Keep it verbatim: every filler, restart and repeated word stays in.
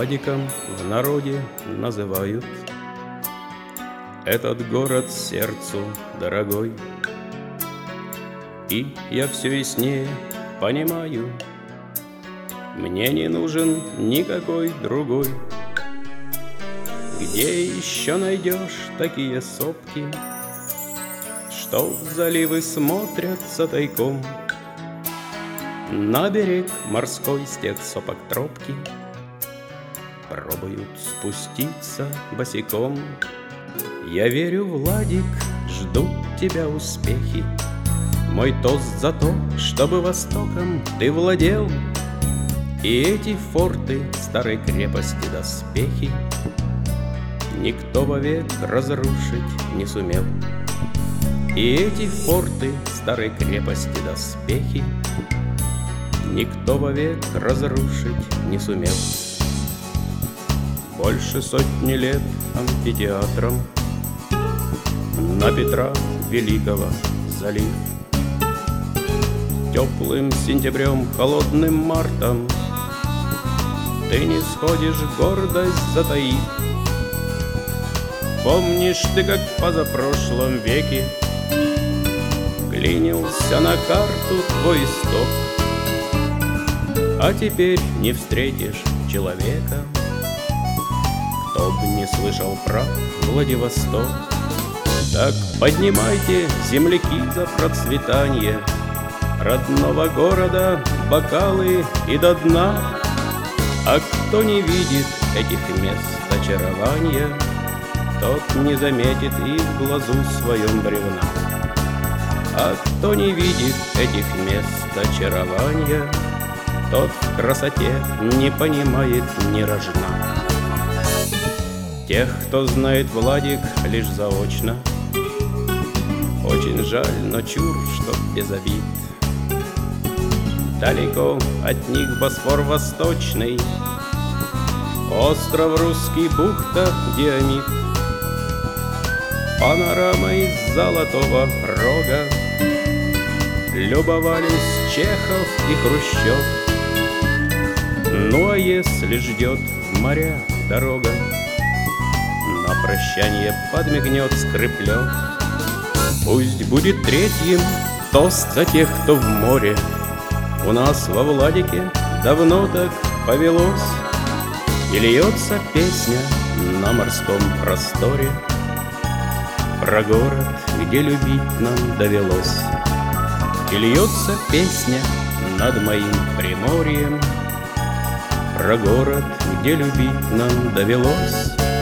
Владиком в народе называют. Этот город сердцу дорогой, и я все яснее понимаю, мне не нужен никакой другой. Где еще найдешь такие сопки, что в заливы смотрятся тайком? На берег морской с тех сопок тропки пробуют спуститься босиком. Я верю, Владик, ждут тебя успехи. Мой тост за то, чтобы Востоком ты владел, и эти форты старой крепости доспехи никто вовек разрушить не сумел. И эти форты старой крепости доспехи никто вовек разрушить не сумел. Больше сотни лет амфитеатром на Петра Великого залив. Теплым сентябрем, холодным мартом ты не сходишь, гордость затаив. Помнишь ты, как в позапрошлом веке клинился на карту твой исток, а теперь не встретишь человека, кто б не слышал про Владивосток. Так поднимайте, земляки, за процветание родного города бокалы и до дна. А кто не видит этих мест очарования, тот не заметит и в глазу своем бревна. А кто не видит этих мест очарования, тот в красоте не понимает ни рожна. Тех, кто знает Владик лишь заочно, очень жаль, но чур, что без обид. Далеко от них Босфор восточный, остров Русский, бухта Диамид. Панорамой золотого рога любовались Чехов и Хрущев. Ну а если ждет в моря дорога, на прощание подмигнет Скрыплев. Пусть будет третьим тост за тех, кто в море. У нас во Владике давно так повелось, и льется песня на морском просторе про город, где любить нам довелось. И льется песня над моим Приморьем про город, где любить нам довелось.